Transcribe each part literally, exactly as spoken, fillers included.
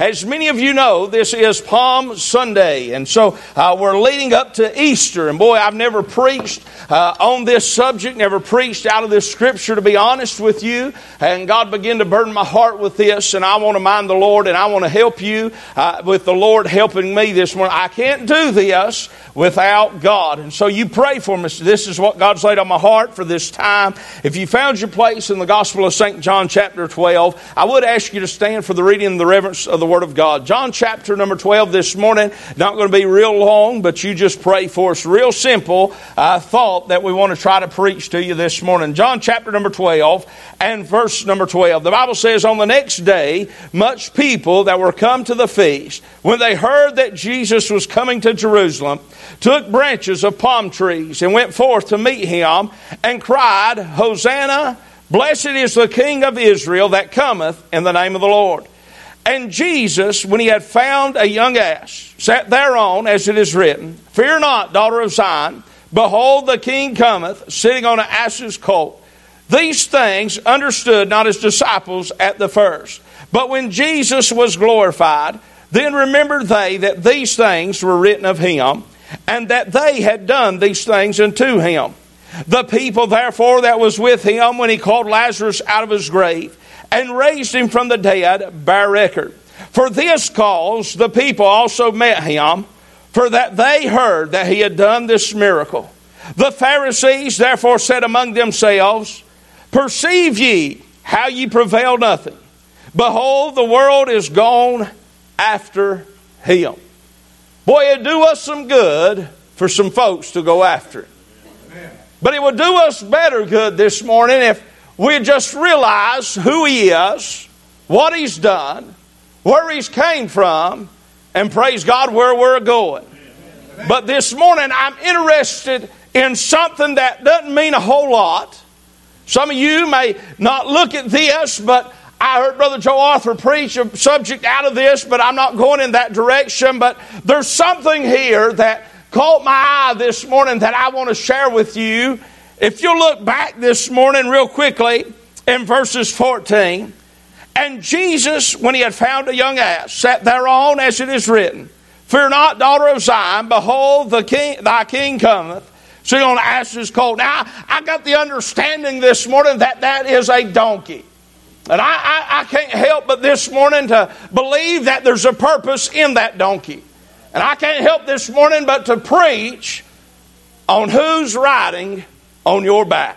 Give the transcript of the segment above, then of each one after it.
as many of you know, this is Palm Sunday. And so uh, we're leading up to Easter. And boy, I've never preached uh, on this subject, never preached out of this scripture, to be honest with you. And God began to burden my heart with this. And I want to mind the Lord, and I want to help you uh, with the Lord helping me this morning. I can't do this without God. And so you pray for me. This is what God's laid on my heart for this time. If you found your place in the Gospel of Saint John chapter twelve, I would ask you to stand for the reading and the reverence of the Word of God. John chapter number twelve this morning. Not going to be real long, but you just pray for us. Real simple uh, thought that we want to try to preach to you this morning. John chapter number twelve and verse number twelve. The Bible says, on the next day, much people that were come to the feast, when they heard that Jesus was coming to Jerusalem, took branches of palm trees and went forth to meet him and cried, Hosanna, blessed is the King of Israel that cometh in the name of the Lord. And Jesus, when he had found a young ass, sat thereon, as it is written, Fear not, daughter of Zion, behold, the King cometh, sitting on an ass's colt. These things understood not his disciples at the first. But when Jesus was glorified, then remembered they that these things were written of him, and that they had done these things unto him. The people therefore that was with him when he called Lazarus out of his grave, and raised him from the dead, bear record. For this cause the people also met him, for that they heard that he had done this miracle. The Pharisees therefore said among themselves, Perceive ye how ye prevail nothing. Behold, the world is gone after him. Boy, it'd do us some good for some folks to go after it. But it would do us better good this morning if we just realize who he is, what he's done, where he's came from, and praise God where we're going. But this morning I'm interested in something that doesn't mean a whole lot. Some of you may not look at this, but I heard Brother Joe Arthur preach a subject out of this, but I'm not going in that direction. But there's something here that caught my eye this morning that I want to share with you. If you'll look back this morning real quickly in verses fourteen. And Jesus, when he had found a young ass, sat thereon, as it is written, Fear not, daughter of Zion, behold, the king, thy king cometh, sitting on an ass's colt. Now, I got the understanding this morning that that is a donkey. And I, I, I can't help but this morning to believe that there's a purpose in that donkey. And I can't help this morning but to preach on who's riding on your back.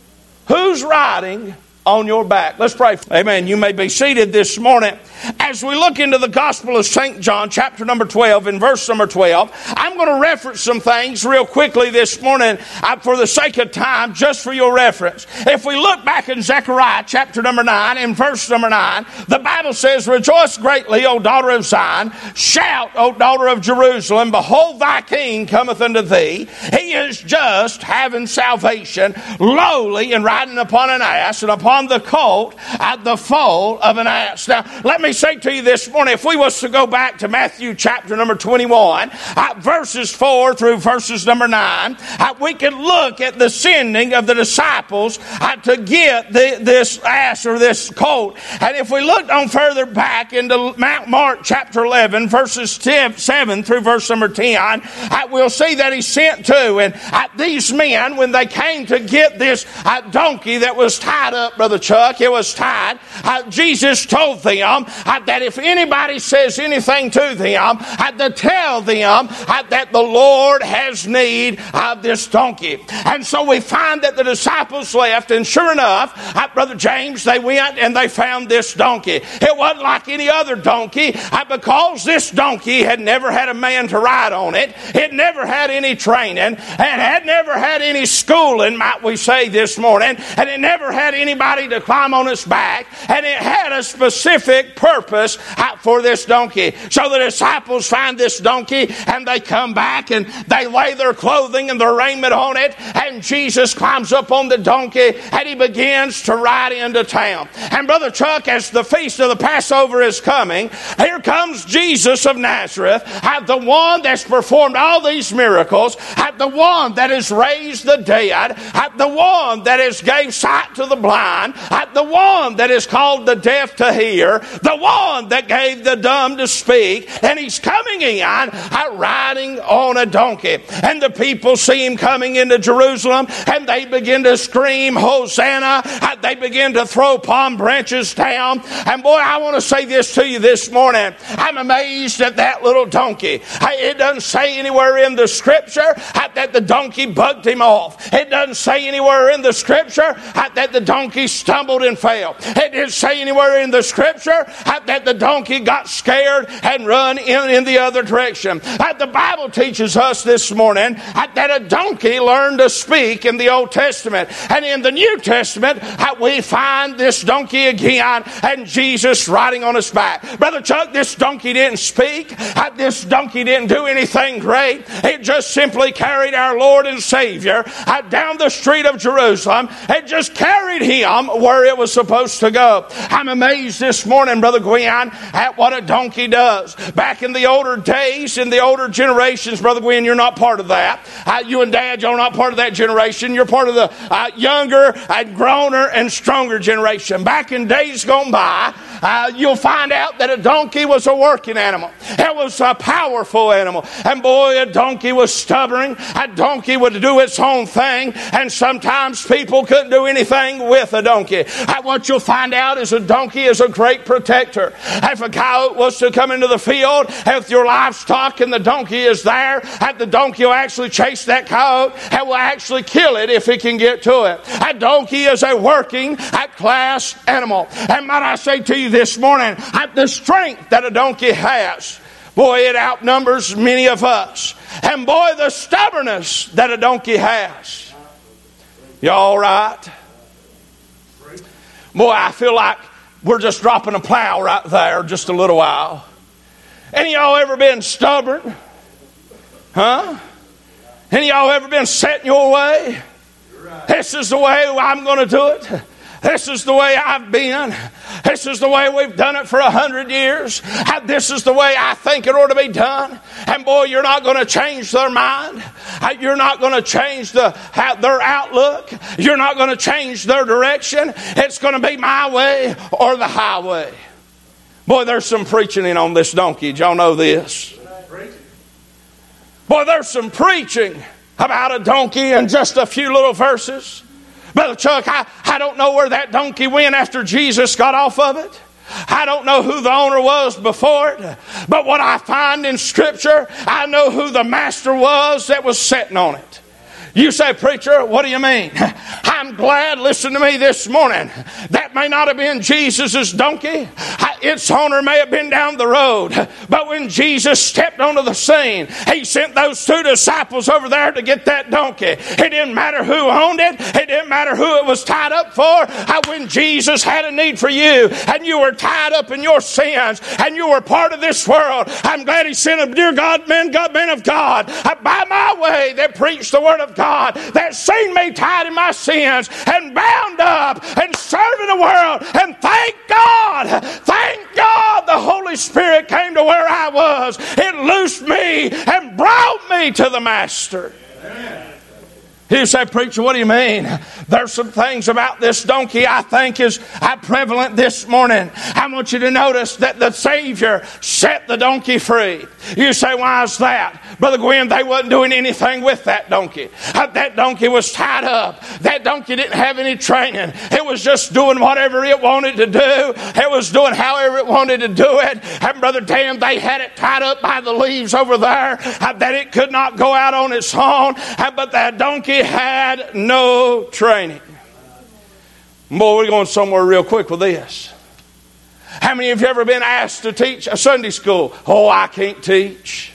Who's riding on your back? Let's pray. Amen. You may be seated this morning. As we look into the Gospel of Saint John, chapter number twelve, and verse number twelve, I'm going to reference some things real quickly this morning uh, for the sake of time, just for your reference. If we look back in Zechariah, chapter number nine, and verse number nine, the Bible says, Rejoice greatly, O daughter of Zion. Shout, O daughter of Jerusalem. Behold, thy king cometh unto thee. He is just, having salvation, lowly, and riding upon an ass, and upon the colt at the foal of an ass. Now, let me say to you this morning, if we was to go back to Matthew chapter number twenty-one, uh, verses four through verses number nine, uh, we could look at the sending of the disciples uh, to get the, this ass or this colt. And if we looked on further back into Mount Mark chapter eleven, verses ten, seven through verse number ten, uh, we'll see that he sent two. And uh, these men, when they came to get this uh, donkey that was tied up, Brother Chuck, it was tied, uh, Jesus told them uh, that if anybody says anything to them, uh, to tell them uh, that the Lord has need of this donkey. And so we find that the disciples left, and sure enough, uh, Brother James, they went and they found this donkey. It wasn't like any other donkey uh, because this donkey had never had a man to ride on it. It never had any training and had never had any schooling, might we say this morning, and it never had anybody to climb on its back, and it had a specific purpose for this donkey. So the disciples find this donkey, and they come back and they lay their clothing and their raiment on it, and Jesus climbs up on the donkey and he begins to ride into town. And Brother Chuck, as the feast of the Passover is coming, here comes Jesus of Nazareth, the one that's performed all these miracles, the one that has raised the dead, the one that has gave sight to the blind, the one that has called the deaf to hear, the one that gave the dumb to speak, and he's coming in riding on a donkey. And the people see him coming into Jerusalem, and they begin to scream, Hosanna. They begin to throw palm branches down. And boy, I want to say this to you this morning. I'm amazed at that little donkey. It doesn't say anywhere in the scripture that the donkey bugged him off. It doesn't say anywhere in the scripture that the donkey stumbled and fell. It didn't say anywhere in the scripture that the donkey got scared and run in, in the other direction. The Bible teaches us this morning that a donkey learned to speak in the Old Testament. And in the New Testament, we find this donkey again and Jesus riding on his back. Brother Chuck, this donkey didn't speak. This donkey didn't do anything great. It just simply carried our Lord and Savior down the street of Jerusalem. It just carried him where it was supposed to go. I'm amazed this morning, Brother Gwen, at what a donkey does. Back in the older days, in the older generations, Brother Gwen, you're not part of that. Uh, you and Dad, you're not part of that generation. You're part of the uh, younger and growner and stronger generation. Back in days gone by, uh, you'll find out that a donkey was a working animal. It was a powerful animal. And boy, a donkey was stubborn. A donkey would do its own thing. And sometimes people couldn't do anything with a donkey. Uh, what you'll find out is a donkey is a great protector. If a coyote was to come into the field with your livestock and the donkey is there, and the donkey will actually chase that coyote and will actually kill it if it can get to it. A donkey is a working class animal. And might I say to you this morning, the strength that a donkey has, boy, it outnumbers many of us. And boy, the stubbornness that a donkey has. You all right? Boy, I feel like we're just dropping a plow right there just a little while. Any of y'all ever been stubborn? Huh? Any of y'all ever been set in your way? This is the way I'm going to do it. This is the way I've been. This is the way we've done it for a hundred years. This is the way I think it ought to be done. And boy, you're not going to change their mind. You're not going to change the, their outlook. You're not going to change their direction. It's going to be my way or the highway. Boy, there's some preaching in on this donkey. Did y'all know this? Boy, there's some preaching about a donkey in just a few little verses. Brother Chuck, I, I don't know where that donkey went after Jesus got off of it. I don't know who the owner was before it. But what I find in Scripture, I know who the master was that was sitting on it. You say, preacher, what do you mean? I'm glad, listen to me this morning, that may not have been Jesus' donkey. Its owner may have been down the road. But when Jesus stepped onto the scene, he sent those two disciples over there to get that donkey. It didn't matter who owned it. It didn't matter who it was tied up for. When Jesus had a need for you and you were tied up in your sins and you were part of this world, I'm glad he sent a dear God, man, God, man of God, by my way that preached the word of God. God that seen me tied in my sins and bound up and serving the world. And thank God, thank God the Holy Spirit came to where I was. It loosed me and brought me to the Master. Amen. You say, preacher, what do you mean? There's some things about this donkey I think is prevalent this morning. I want you to notice that the Savior set the donkey free. You say, why is that? Brother Gwen, they wasn't doing anything with that donkey. That donkey was tied up. That donkey didn't have any training. It was just doing whatever it wanted to do. It was doing however it wanted to do it. And Brother Dan, they had it tied up by the leaves over there that it could not go out on its own. But that donkey had no training. Boy, we're going somewhere real quick with this. How many of you ever been asked to teach a Sunday school? Oh, I can't teach.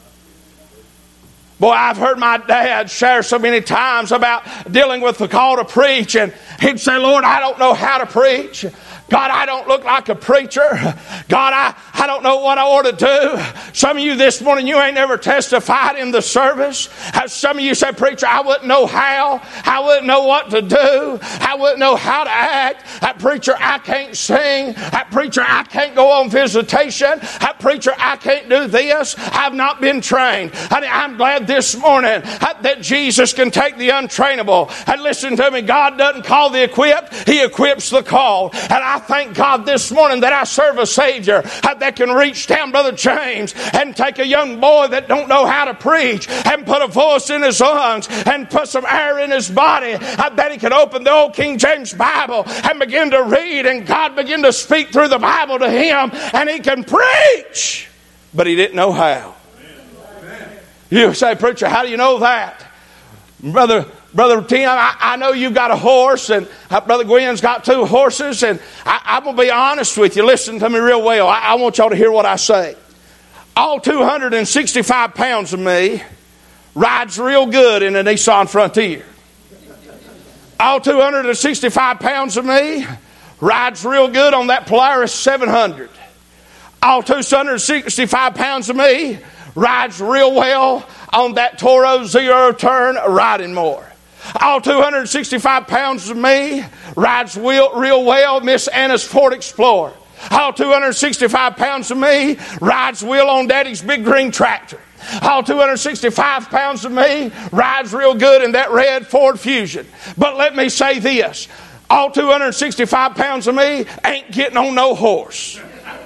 Boy, I've heard my dad share so many times about dealing with the call to preach, and he'd say, Lord, I don't know how to preach. God, I don't look like a preacher. God, I, I don't know what I ought to do. Some of you this morning, you ain't never testified in the service. Some of you say, preacher, I wouldn't know how. I wouldn't know what to do. I wouldn't know how to act. That preacher, I can't sing. That preacher, I can't go on visitation. That preacher, I can't do this. I've not been trained. Honey, I'm glad this morning that Jesus can take the untrainable. And listen to me, God doesn't call the equipped. He equips the called. And I thank God this morning that I serve a Savior that can reach down, Brother James, and take a young boy that don't know how to preach and put a voice in his lungs and put some air in his body. I bet he could open the old King James Bible and begin to read, and God begin to speak through the Bible to him, and he can preach. But he didn't know how. You say, preacher, how do you know that? Brother Brother Tim, I, I know you got a horse, and uh, Brother Gwen's got two horses, and I, I'm going to be honest with you. Listen to me real well. I, I want y'all to hear what I say. All two hundred sixty-five pounds of me rides real good in a Nissan Frontier. All two hundred sixty-five pounds of me rides real good on that Polaris seven hundred. All two hundred sixty-five pounds of me rides real well on that Toro Zero Turn riding mower. All two hundred sixty-five pounds of me rides real, real well Miss Anna's Ford Explorer. All two hundred sixty-five pounds of me rides well on Daddy's big green tractor. All two hundred sixty-five pounds of me rides real good in that red Ford Fusion. But let me say this. All two hundred sixty-five pounds of me ain't getting on no horse.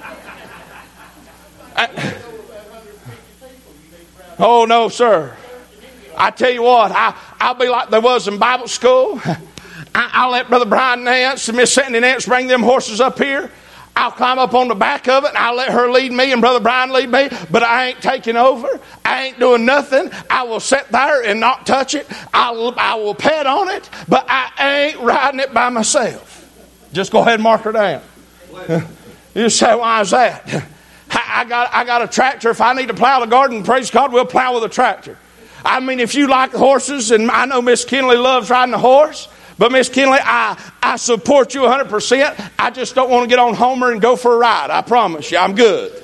I, oh, no, sir. I tell you what, I, I'll be like there was in Bible school. I, I'll let Brother Brian Nance and Miss Sandy Nance bring them horses up here. I'll climb up on the back of it, and I'll let her lead me and Brother Brian lead me. But I ain't taking over. I ain't doing nothing. I will sit there and not touch it. I'll, I will pet on it, but I ain't riding it by myself. Just go ahead and mark her down. You say, why is that? I got, I got a tractor. If I need to plow the garden, praise God, we'll plow with a tractor. I mean, if you like horses, and I know Miss Kinley loves riding a horse, but Miss Kinley, I, I support you one hundred percent. I just don't want to get on Homer and go for a ride. I promise you, I'm good.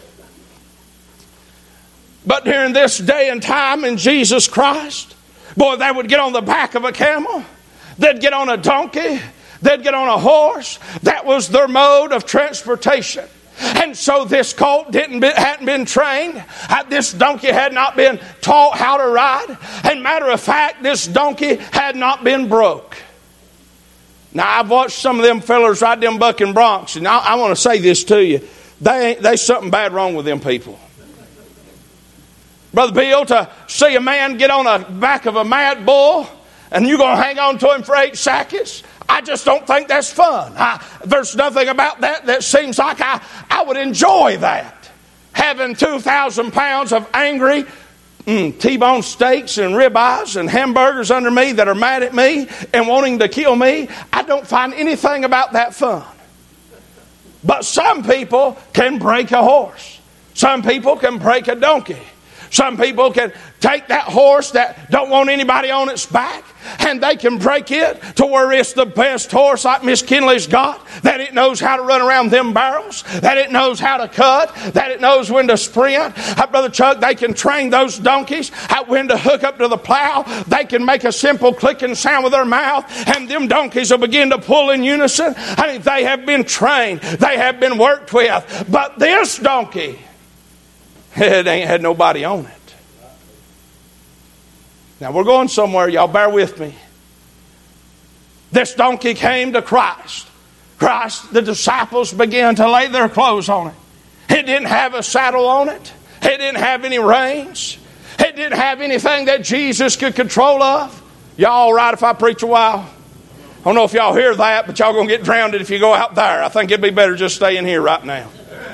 But during this day and time in Jesus Christ, boy, they would get on the back of a camel. They'd get on a donkey. They'd get on a horse. That was their mode of transportation. And so this colt didn't be, hadn't been trained. This donkey had not been taught how to ride. And matter of fact, this donkey had not been broke. Now, I've watched some of them fellers ride them bucking broncs, and I, I want to say this to you. They ain't, there's something bad wrong with them people. Brother Bill, to see a man get on the back of a mad bull, and you're going to hang on to him for eight seconds, I just don't think that's fun. I, there's nothing about that that seems like I, I would enjoy that. Having two thousand pounds of angry mm, T-bone steaks and ribeyes and hamburgers under me that are mad at me and wanting to kill me, I don't find anything about that fun. But some people can break a horse. Some people can break a donkey. Some people can take that horse that don't want anybody on its back, and they can break it to where it's the best horse like Miss Kinley's got, that it knows how to run around them barrels, that it knows how to cut, that it knows when to sprint. Uh, Brother Chuck, they can train those donkeys uh, when to hook up to the plow. They can make a simple clicking sound with their mouth, and them donkeys will begin to pull in unison. I mean, they have been trained. They have been worked with. But this donkey, it ain't had nobody on it. Now, we're going somewhere. Y'all bear with me. This donkey came to Christ. Christ, the disciples began to lay their clothes on it. It didn't have a saddle on it. It didn't have any reins. It didn't have anything that Jesus could control of. Y'all all right if I preach a while? I don't know if y'all hear that, but y'all going to get drowned if you go out there. I think it'd be better just staying here right now.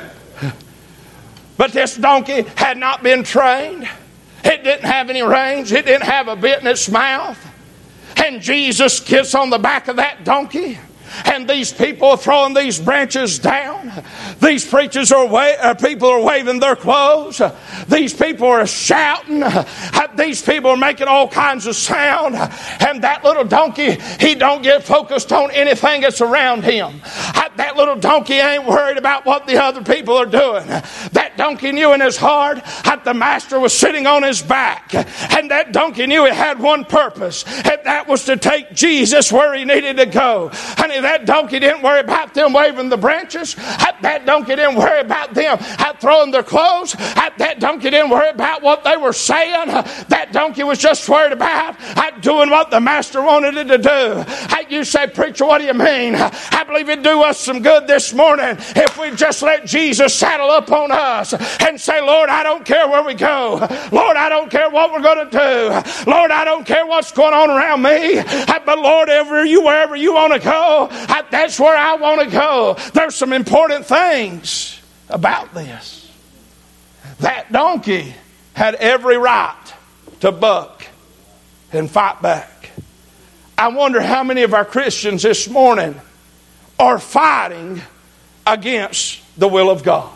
But this donkey had not been trained. It didn't have any reins. It didn't have a bit in its mouth. And Jesus gets on the back of that donkey. And these people are throwing these branches down. These preachers are wa- uh, people are waving their clothes. Uh, these people are shouting. Uh, these people are making all kinds of sound. Uh, and that little donkey, he don't get focused on anything that's around him. Uh, that little donkey ain't worried about what the other people are doing. Uh, that donkey knew in his heart that the master was sitting on his back. Uh, and that donkey knew it had one purpose. And that was to take Jesus where he needed to go. Honey, that donkey didn't worry about them waving the branches. That donkey didn't worry about them throwing their clothes. That donkey didn't worry about what they were saying. That donkey was just worried about doing what the master wanted it to do. You say, preacher, what do you mean? I believe it'd do us some good this morning if we just let Jesus saddle up on us and say, Lord, I don't care where we go. Lord, I don't care what we're going to do. Lord, I don't care what's going on around me. But Lord, wherever you, wherever you want to go, that's where I want to go. There's some important things about this. That donkey had every right to buck and fight back. I wonder how many of our Christians this morning are fighting against the will of God.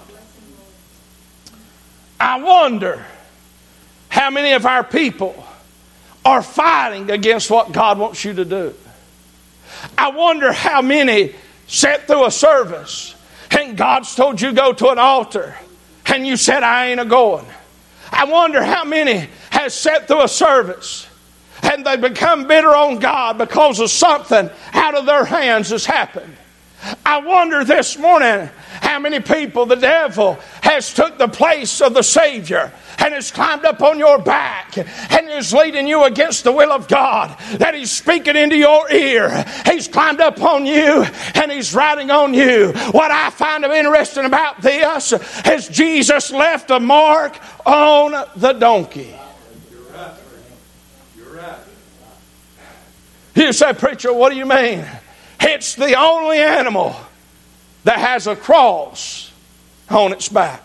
I wonder how many of our people are fighting against what God wants you to do. I wonder how many sat through a service and God's told you go to an altar and you said, I ain't a-going. I wonder how many has sat through a service and they become bitter on God because of something out of their hands has happened. I wonder this morning how many people the devil has took the place of the Savior and has climbed up on your back and is leading you against the will of God, that he's speaking into your ear. He's climbed up on you and he's riding on you. What I find interesting about this is Jesus left a mark on the donkey. You're right. You're right. You say, preacher, what do you mean? It's the only animal that has a cross on its back.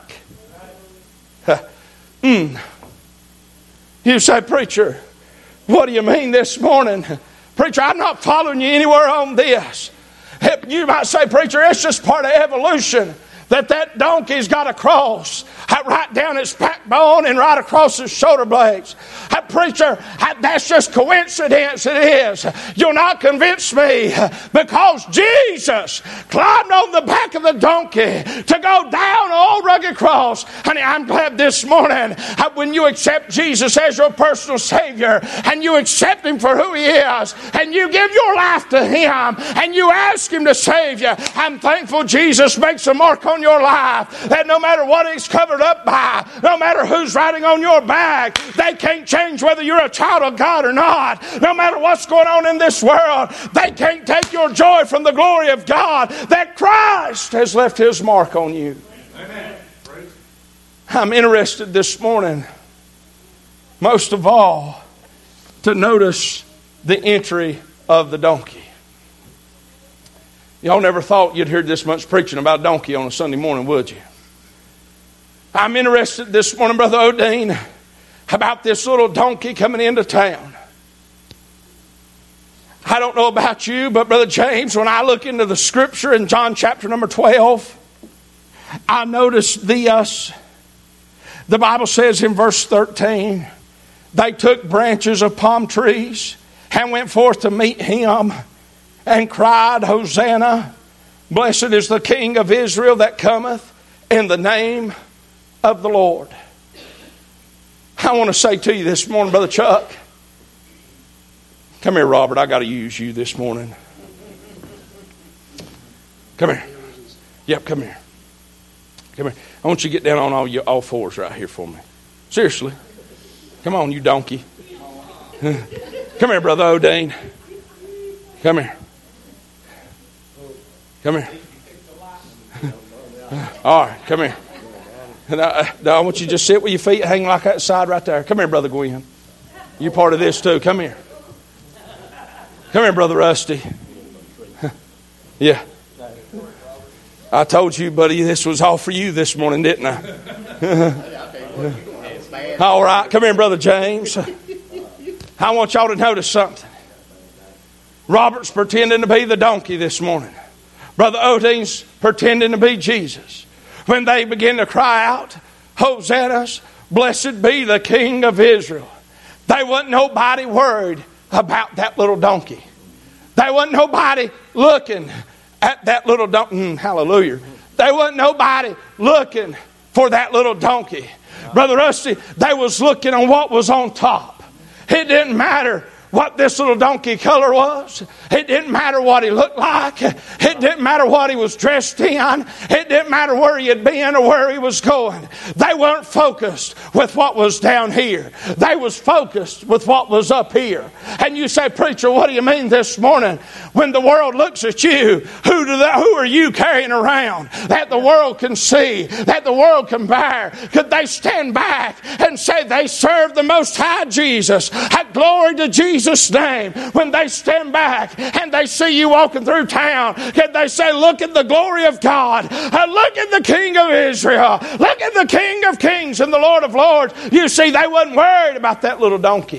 mm. You say, preacher, what do you mean this morning? Preacher, I'm not following you anywhere on this. You might say, preacher, it's just part of evolution. That that donkey's got a cross right down its backbone and right across his shoulder blades. I, preacher, I, that's just coincidence. It is. You'll not convince me, because Jesus climbed on the back of the donkey to go down an old rugged cross. Honey, I'm glad this morning when you accept Jesus as your personal Savior and you accept Him for who He is and you give your life to Him and you ask Him to save you, I'm thankful Jesus makes a mark on your life that no matter what it's covered up by, no matter who's riding on your back, they can't change whether you're a child of God or not. No matter what's going on in this world, they can't take your joy from the glory of God that Christ has left His mark on you. Amen. I'm interested this morning, most of all, to notice the entry of the donkey. Y'all never thought you'd hear this much preaching about donkey on a Sunday morning, would you? I'm interested this morning, Brother Odine, about this little donkey coming into town. I don't know about you, but Brother James, when I look into the scripture in John chapter number twelve, I noticed this. The Bible says in verse thirteen, they took branches of palm trees and went forth to meet him and cried, Hosanna, blessed is the King of Israel that cometh in the name of the Lord. I want to say to you this morning, Brother Chuck, come here, Robert, I got to use you this morning. Come here. Yep, come here. Come here. I want you to get down on all your all fours right here for me. Seriously. Come on, you donkey. Come here, Brother Odine. Come here. Come here. All right, come here. Now, now I want you to just sit with your feet hanging like that side right there. Come here, Brother Gwen. You're part of this too. Come here. Come here, Brother Rusty. Yeah. I told you, buddy, this was all for you this morning, didn't I? All right. Come here, Brother James. I want y'all to notice something. Robert's pretending to be the donkey this morning. Brother Odeen's pretending to be Jesus. When they begin to cry out, Hosannas, blessed be the King of Israel. They wasn't nobody worried about that little donkey. They wasn't nobody looking at that little donkey. Mm, hallelujah. They wasn't nobody looking for that little donkey. Brother Rusty, they was looking on what was on top. It didn't matter what this little donkey color was. It didn't matter what he looked like. It didn't matter what he was dressed in. It didn't matter where he had been or where he was going. They weren't focused with what was down here. They was focused with what was up here. And you say, preacher, what do you mean this morning? When the world looks at you, who do they, who are you carrying around that the world can see, that the world can bear? Could they stand back and say they serve the Most High Jesus? Glory to Jesus. Jesus' name. When they stand back and they see you walking through town, can they say, look at the glory of God, uh, look at the King of Israel, look at the King of Kings and the Lord of Lords? You see, they wasn't worried about that little donkey.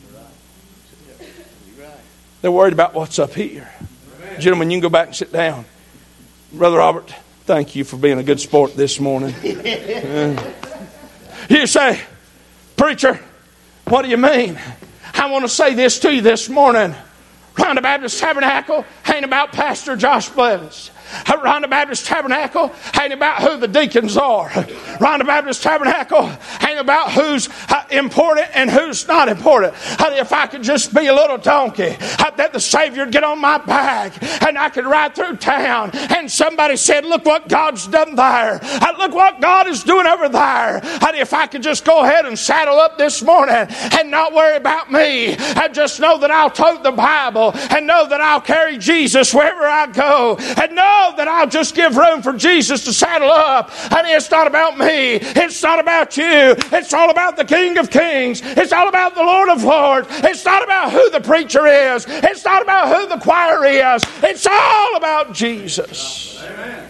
They're worried about what's up here. Gentlemen, you can go back and sit down. Brother Robert, thank you for being a good sport this morning. uh, you say, preacher, what do you mean? I want to say this to you this morning. Rhonda Baptist Tabernacle ain't about Pastor Josh Blevins. Rhonda Baptist Tabernacle ain't about who the deacons are. Rhonda Baptist Tabernacle ain't about who's important and who's not important. If I could just be a little donkey, that the Savior would get on my back and I could ride through town and somebody said, look what God's done there. Look what God is doing over there. If I could just go ahead and saddle up this morning and not worry about me, and just know that I'll tote the Bible and know that I'll carry Jesus wherever I go, and know that I'll just give room for Jesus to saddle up. And it's not about me. It's not about you. It's all about the King of Kings. It's all about the Lord of Lords. It's not about who the preacher is. It's not about who the choir is. It's all about Jesus. Amen.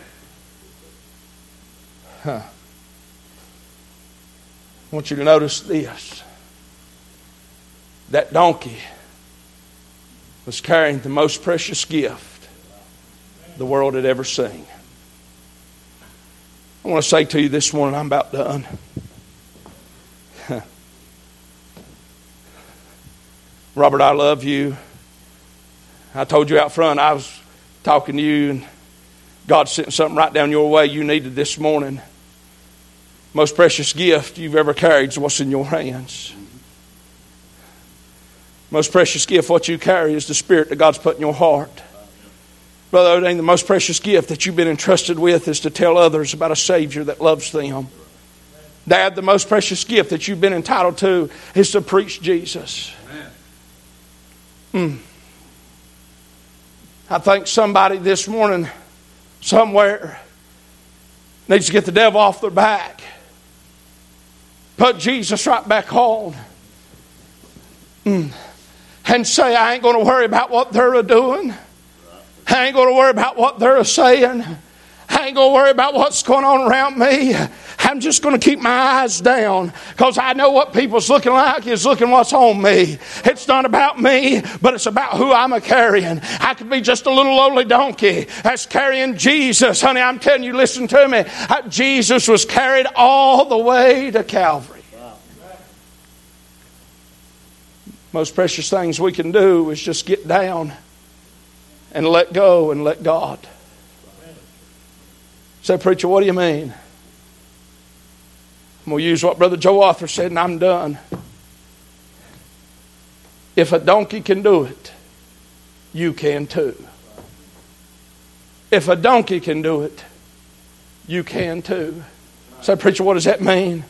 Huh. I want you to notice this. That donkey was carrying the most precious gift the world had ever seen. I want to say to you this morning, I'm about done. Robert, I love you. I told you out front, I was talking to you, and God sent something right down your way you needed this morning. Most precious gift you've ever carried is what's in your hands. Most precious gift, what you carry, is the Spirit that God's put in your heart. Brother Odeen, the most precious gift that you've been entrusted with is to tell others about a Savior that loves them. Dad, the most precious gift that you've been entitled to is to preach Jesus. Mm. I think somebody this morning, somewhere, needs to get the devil off their back. Put Jesus right back on. Mm. And say, I ain't going to worry about what they're doing. I ain't going to worry about what they're saying. I ain't going to worry about what's going on around me. I'm just going to keep my eyes down, because I know what people's looking like is looking what's on me. It's not about me, but it's about who I'm a carrying. I could be just a little lowly donkey that's carrying Jesus. Honey, I'm telling you, listen to me. Jesus was carried all the way to Calvary. Most precious things we can do is just get down and let go and let God. Say, preacher, what do you mean? I'm going to use what Brother Joe Arthur said, and I'm done. If a donkey can do it, you can too. If a donkey can do it, you can too. Say, preacher, what does that mean?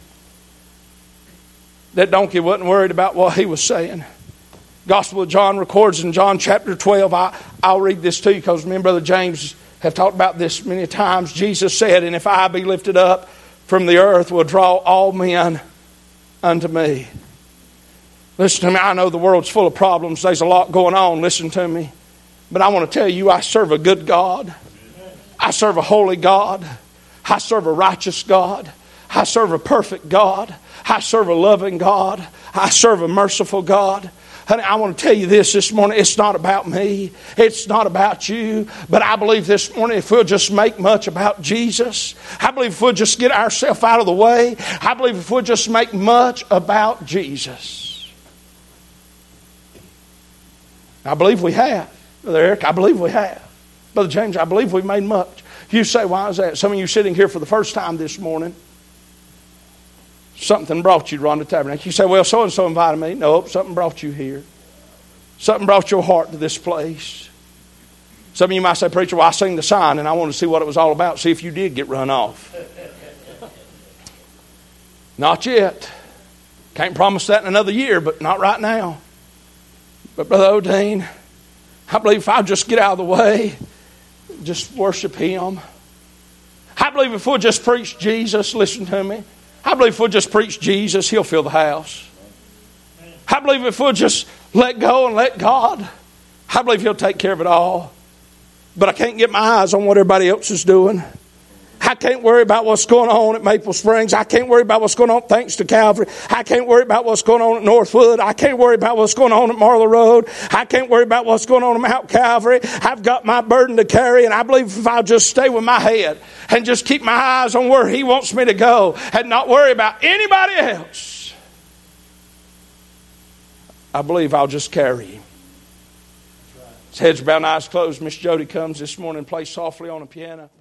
That donkey wasn't worried about what he was saying. Gospel of John records in John chapter twelve. I, I'll read this to you because me and Brother James have talked about this many times. Jesus said, and if I be lifted up from the earth, will draw all men unto me. Listen to me. I know the world's full of problems. There's a lot going on. Listen to me. But I want to tell you, I serve a good God. I serve a holy God. I serve a righteous God. I serve a perfect God. I serve a loving God. I serve a merciful God. Honey, I want to tell you this this morning. It's not about me. It's not about you. But I believe this morning if we'll just make much about Jesus, I believe if we'll just get ourselves out of the way, I believe if we'll just make much about Jesus. I believe we have. Brother Eric, I believe we have. Brother James, I believe we've made much. You say, why is that? Some of you sitting here for the first time this morning. Something brought you to Ronda Tabernacle. You say, well, so-and-so invited me. Nope, something brought you here. Something brought your heart to this place. Some of you might say, preacher, well, I seen the sign and I wanted to see what it was all about. See if you did get run off. Not yet. Can't promise that in another year, but not right now. But Brother Odine, I believe if I'll just get out of the way, just worship Him. I believe if we'll just preach Jesus, listen to me. I believe if we'll just preach Jesus, He'll fill the house. I believe if we'll just let go and let God, I believe He'll take care of it all. But I can't get my eyes on what everybody else is doing. I can't worry about what's going on at Maple Springs. I can't worry about what's going on thanks to Calvary. I can't worry about what's going on at Northwood. I can't worry about what's going on at Marla Road. I can't worry about what's going on at Mount Calvary. I've got my burden to carry, and I believe if I'll just stay with my head and just keep my eyes on where He wants me to go and not worry about anybody else, I believe I'll just carry Him. His heads bowed and eyes closed. Miss Jody comes this morning and plays softly on a piano.